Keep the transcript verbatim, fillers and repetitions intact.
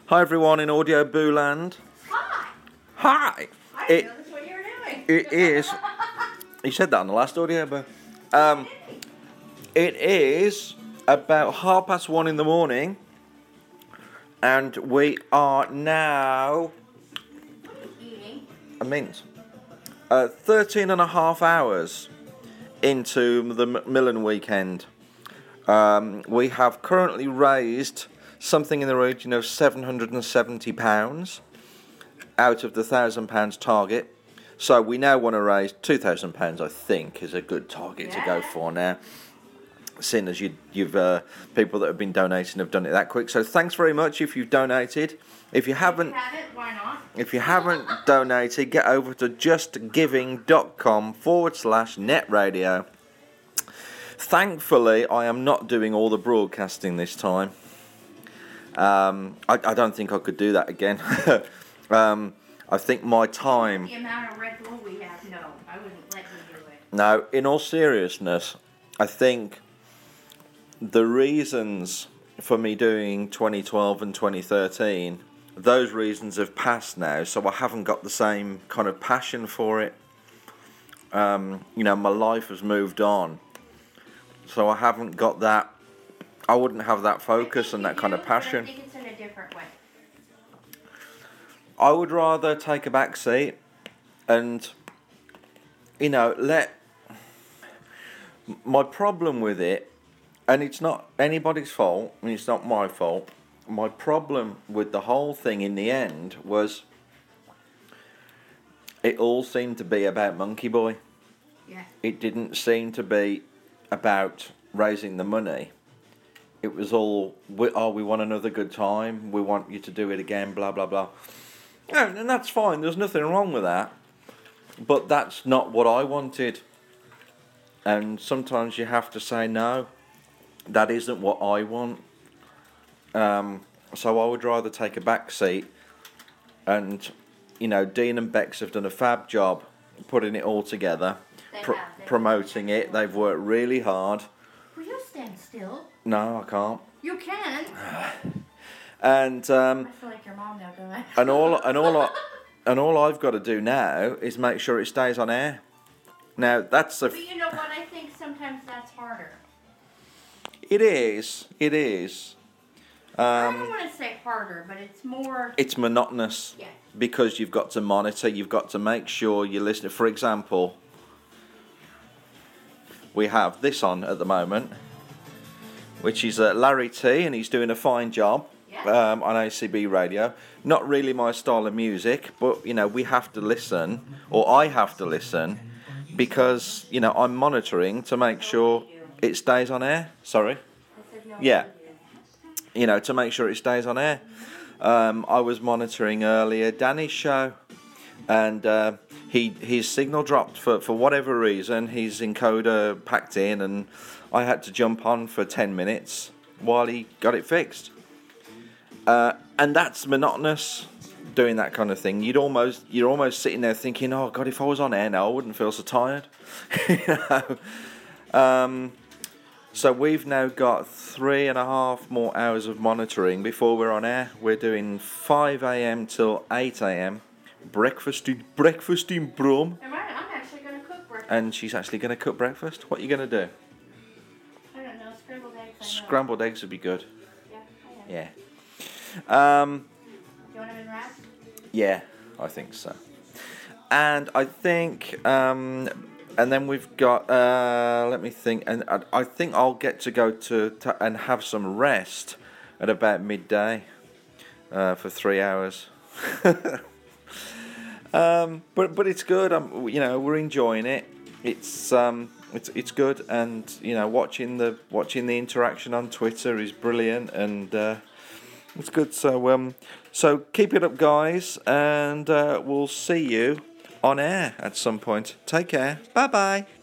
Hi everyone in Audio Boo Land. Hi! Hi! I It, didn't know that's what you were doing. it is. You said that on the last Audio Boo. Um, it is about half past one in the morning, and we are now. Eating. I mean, uh, thirteen and a half hours into the Macmillan weekend. Um, we have currently raised something in the region of seven hundred and seventy pounds out of the thousand pounds target. So we now want to raise two thousand pounds. I think is a good target yeah. to go for now. Seeing as you, you've uh, people that have been donating have done it that quick. So thanks very much if you've donated. If you haven't, if you have it, why not? If you haven't donated, get over to justgiving.com forward slash net radio. Thankfully, I am not doing all the broadcasting this time. Um, I, I don't think I could do that again. um, I think my time... The amount of Red Bull we have, no, I wouldn't let you do it. No, in all seriousness, I think the reasons for me doing twenty twelve and twenty thirteen, those reasons have passed now, so I haven't got the same kind of passion for it. Um, you know, my life has moved on, so I haven't got that, I wouldn't have that focus and that do, kind of passion. But I think it's in a different way. I would rather take a back seat and, you know, let... My problem with it, and it's not anybody's fault, and it's not my fault, my problem with the whole thing in the end was it all seemed to be about Monkey Boy. Yeah. It didn't seem to be about raising the money. It was all, oh, we want another good time, we want you to do it again, blah, blah, blah. And, and that's fine, there's nothing wrong with that. But that's not what I wanted. And sometimes you have to say, no, that isn't what I want. Um, so I would rather take a back seat. And, you know, Dean and Bex have done a fab job putting it all together, pr- have, promoting it. They've worked really hard. Will you stand still? No, I can't. You can. And um, I feel like your mom now, don't I? and all and all I, and all I've got to do now is make sure it stays on air. Now that's a. But you know what? I think sometimes that's harder. It is. It is. Um, I don't want to say harder, but it's more... It's monotonous. Yeah. Because you've got to monitor, you've got to make sure you're listening. For example, we have this on at the moment, which is uh, Larry T, and he's doing a fine job yeah. um, on A C B radio. Not really my style of music, but, you know, we have to listen, or I have to listen, because, you know, I'm monitoring to make sure it stays on air. Sorry? I said no. Yeah. You know, to make sure it stays on air. Um, I was monitoring earlier Danny's show, and uh, he his signal dropped for, for whatever reason. His encoder packed in, and I had to jump on for ten minutes while he got it fixed. Uh, and that's monotonous, doing that kind of thing. You'd almost you're almost sitting there thinking, oh God, if I was on air now, I wouldn't feel so tired. you know. Um, So we've now got three and a half more hours of monitoring before we're on air. We're doing five a.m. till eight a.m. Breakfast in, breakfast in Brum. Am I? I'm actually going to cook breakfast. And she's actually going to cook breakfast. What are you going to do? I don't know. Scrambled eggs. I know. Scrambled eggs would be good. Yeah, I am. Yeah. Um, Do you want them in wraps? yeah, I think so. And I think... Um, And then we've got, uh, let me think, and I, I think I'll get to go to, to and have some rest at about midday uh, for three hours. um, but but it's good. I'm, you know, we're enjoying it. It's um, it's it's good, and you know, watching the watching the interaction on Twitter is brilliant, and uh, it's good. So um, so keep it up, guys, and uh, we'll see you on air at some point. Take care. Bye bye.